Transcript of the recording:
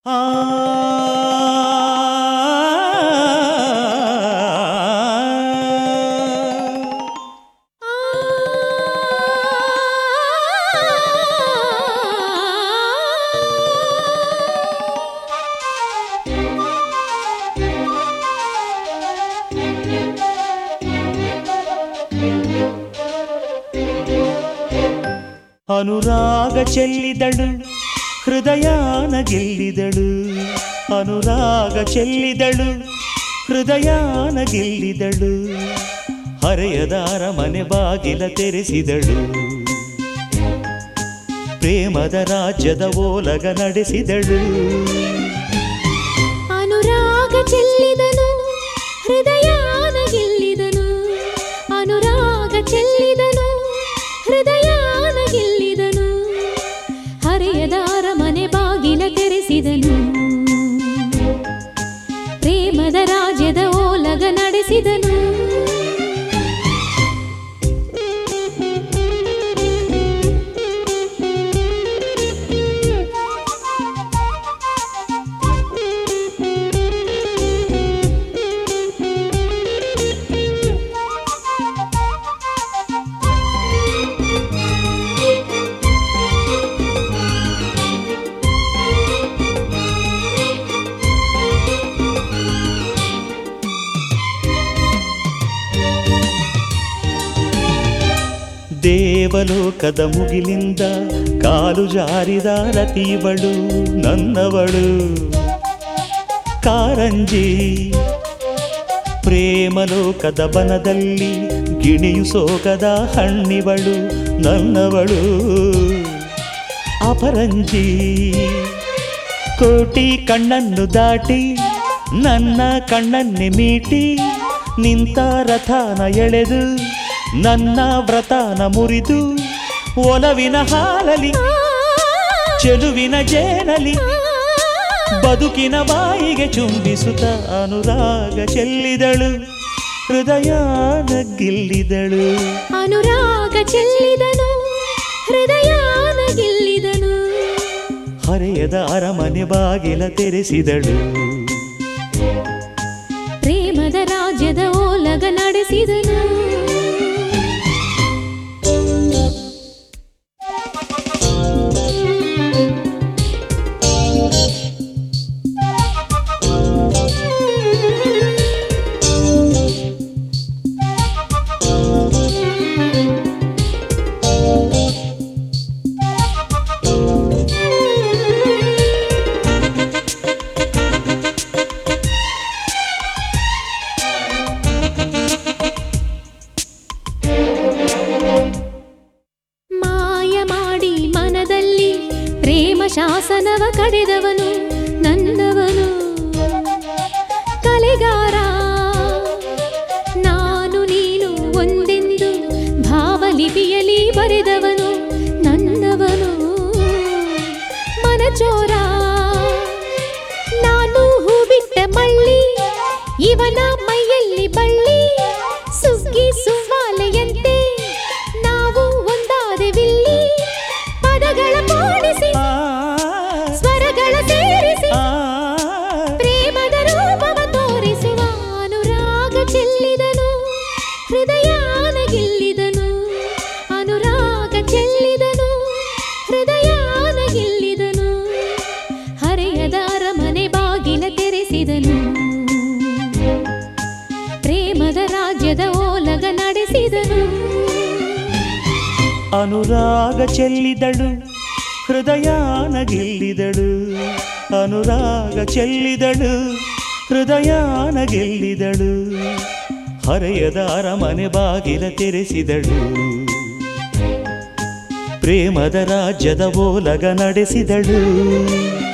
ಅನುರಾಗ ಚೆಲ್ಲಿದಳು ಹೃದಯಾನ ಗೆಲ್ಲಿದಳು, ಅನುರಾಗ ಚೆಲ್ಲಿದಳು ಹೃದಯಾನ ಗೆಲ್ಲಿದಳು, ಹರೆಯದಾರ ಮನೆ ಬಾಗಿಲ ತೆರೆಸಿದಳು, ಪ್ರೇಮದ ರಾಜ್ಯದ ಓಲಗ ನಡೆಸಿದಳು. ಅನುರಾಗ ಚೆಲ್ಲಿದನು ಹೃದಯಾನ ಗೆಲ್ಲಿದನು, ಅನುರಾಗ ಚೆಲ್ಲಿದನು ಹೃದಯಾನ ಗೆಲ್ಲಿದನು, ಹರೆಯದಾರ ಮನೆ ಬಾಗಿಲ ತೆರೆಸಿದನು, ಪ್ರೇಮದ ರಾಜ್ಯದ ಓಲಗ ನಡೆಸಿದನು. ದೇವಲೋಕದ ಮುಗಿಲಿಂದ ಕಾಲು ಜಾರಿದ ರತಿವಳು ನನ್ನವಳು, ಕಾರಂಜಿ ಪ್ರೇಮಲೋಕದ ಬನದಲ್ಲಿ ಗಿಣಿಯು ಸೋಗದ ಹಣ್ಣಿವಳು ನನ್ನವಳು, ಅಪರಂಜಿ ಕೋಟಿ ಕಣ್ಣನ್ನು ದಾಟಿ ನನ್ನ ಕಣ್ಣನ್ನೆ ಮೀಟಿ ನಿಂತ ರಥನ ಎಳೆದು ನನ್ನ ವ್ರತನ ಮುರಿದು ಒಲವಿನ ಹಾಲಲಿ ಚೆಲುವಿನ ಜೇನಲಿ ಬದುಕಿನ ಬಾಯಿಗೆ ಚುಂಬಿಸುತ್ತ ಅನುರಾಗ ಚೆಲ್ಲಿದಳು ಹೃದಯಾನ ಗೆಲ್ಲಿದಳು. ಅನುರಾಗ ಚೆಲ್ಲಿದನು ಹೃದಯಾನ ಗೆಲ್ಲಿದನು, ಹರೆಯದ ಅರಮನೆ ಬಾಗಿಲ ತೆರೆಸಿದಳು, ಪ್ರೇಮದ ರಾಜ್ಯದ ಓಲಗ ನಡೆಸಿದನು. ಶಾಸನವ ಕಡೆದವನು ನನ್ನವನು ಕಲೆಗಾರ, ನಾನು ನೀನು ಒಂದೆಂದು ಭಾವಲಿಪಿಯಲ್ಲಿ ಬರೆದವನು ನನ್ನವನು ಮನಚೋರ, ನಾನು ಹೂ ಬಿಟ್ಟ ಮಳ್ಳಿ ಇವನ ಮೈಯಲ್ಲಿ ಬಳ್ಳಿ, ಸುಗ್ಗಿ ಸುವಾಲೆಯಂತೆ ನಾವು ಒಂದಾದೆವಿಲ್ಲಿ, ಪದಗಳ ಕೂಡಿಸಿ ಸ್ವರಗಳ ಸೇರಿಸಿ ಪ್ರೇಮದ ರೂಪವ ತೋರಿಸುವ. ಅನುರಾಗ ಚೆಲ್ಲಿದನು ಹೃದಯಾನ ಗೆಲ್ಲಿದನು, ಅನುರಾಗ ಚೆಲ್ಲಿದನು ಹೃದಯಾನ ಗೆಲ್ಲಿದನು, ಹರೆಯದ ಅರಮನೆ ಬಾಗಿಲ ತೆರೆಸಿದನು, ಪ್ರೇಮದ ರಾಜ್ಯದ ಓಲಗ ನಡೆಸಿದನು. ಅನುರಾಗ ಚೆಲ್ಲಿದಳು ಹೃದಯಾನ ಗೆಲ್ಲಿದಳು, ಅನುರಾಗ ಚೆಲ್ಲಿದಳು ಹೃದಯಾನ ಗೆಲ್ಲಿದಳು, ಹರೆಯದ ಅರಮನೆ ಬಾಗಿಲ ತೆರೆಸಿದಳು, ಪ್ರೇಮದ ರಾಜ್ಯದ ಓಲಗ ನಡೆಸಿದಳು.